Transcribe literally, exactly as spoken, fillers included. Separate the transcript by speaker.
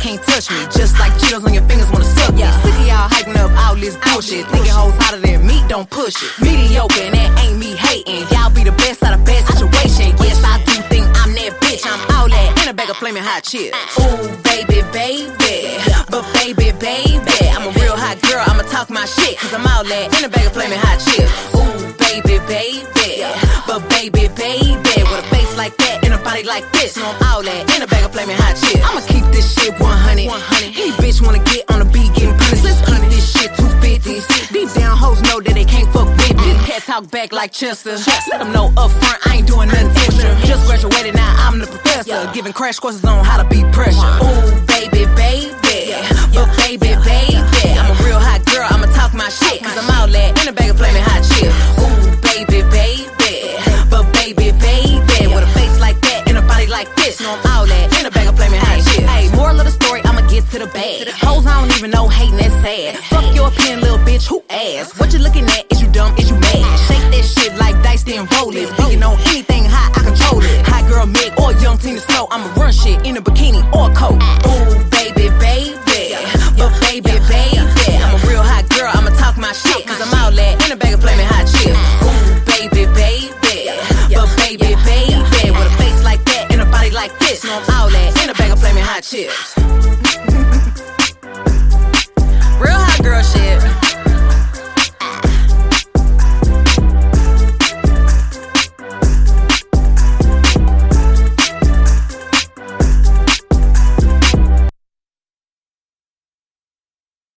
Speaker 1: can't touch me. Just like Cheetos on your fingers wanna suck me. Sick of y'all hyping up all this bullshit. Thinking hoes hotter than me, don't push it. Mediocre, and that ain't me hating. Y'all be the best out of bad situation. Yes, I do think I'm that bitch. I'm all that in a bag of flaming hot chips. Ooh, baby, baby. But baby, baby, I'm a real hot girl, I'ma talk my shit. Cause I'm all that in a bag of flaming hot chips. Ooh, baby, baby. But baby, baby, with a face like that and a body like this. No, I'm all that in a bag of flaming hot chips. I'ma keep this shit one hundred. Any bitch wanna get on the beat getting punished. Let's keep this shit two fifty. Deep down hoes know that they can't fuck with me. Cat talk back like Chester. Let them know up front I ain't doing nothing extra. Just graduated, now I'm the professor. Giving crash courses on how to beat pressure. Ooh, baby, baby. But baby, baby, I'm a real hot girl, I'ma talk my shit. Cause I'm all that in a bag of flaming hot chips. Ooh, baby, baby. But baby, baby, with a face like that and a body like this. No, I'm all that in a bag of flaming hot chips. Hey, moral of the story, I'ma get to the bag. Hoes I don't even know, hating that's sad. Fuck your opinion, little bitch, who ass? What you looking at? Is you dumb? Is you mad? Shake that shit like dice, then roll it. Thinking on anything hot, I control it. Hot girl Meg or young Tina Snow, I'ma run shit in a bikini or a coat. Ooh, baby, baby. But baby, baby, I'm a real hot girl, I'ma talk my shit. Cause I'm all that in a bag of flaming hot chips. Ooh, baby, baby. But baby, baby, with a face like that and a body like this. No, I'm all that in a bag of flaming hot chips.